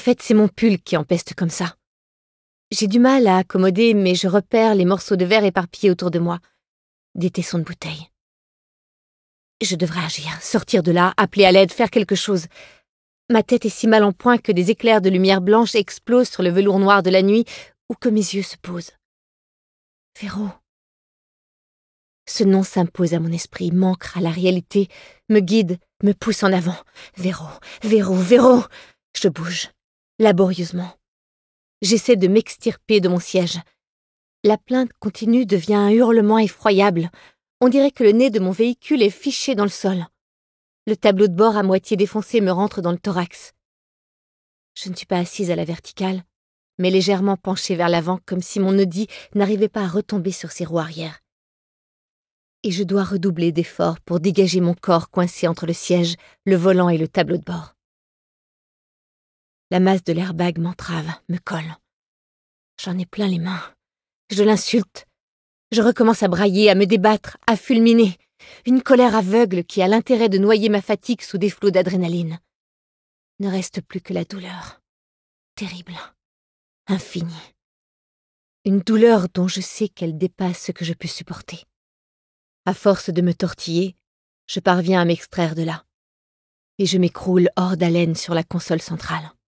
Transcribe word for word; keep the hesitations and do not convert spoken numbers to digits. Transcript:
En fait, c'est mon pull qui empeste comme ça. J'ai du mal à accommoder, mais je repère les morceaux de verre éparpillés autour de moi. Des tessons de bouteille. Je devrais agir, sortir de là, appeler à l'aide, faire quelque chose. Ma tête est si mal en point que des éclairs de lumière blanche explosent sur le velours noir de la nuit ou que mes yeux se posent. Véro. Ce nom s'impose à mon esprit, m'ancre à la réalité, me guide, me pousse en avant. Véro, Véro, Véro. Je bouge, laborieusement. J'essaie de m'extirper de mon siège. La plainte continue devient un hurlement effroyable. On dirait que le nez de mon véhicule est fiché dans le sol. Le tableau de bord à moitié défoncé me rentre dans le thorax. Je ne suis pas assise à la verticale, mais légèrement penchée vers l'avant comme si mon Audi n'arrivait pas à retomber sur ses roues arrière. Et je dois redoubler d'efforts pour dégager mon corps coincé entre le siège, le volant et le tableau de bord. La masse de l'airbag m'entrave, me colle. J'en ai plein les mains. Je l'insulte. Je recommence à brailler, à me débattre, à fulminer. Une colère aveugle qui a l'intérêt de noyer ma fatigue sous des flots d'adrénaline. Ne reste plus que la douleur. Terrible. Infinie. Une douleur dont je sais qu'elle dépasse ce que je peux supporter. À force de me tortiller, je parviens à m'extraire de là. Et je m'écroule hors d'haleine sur la console centrale.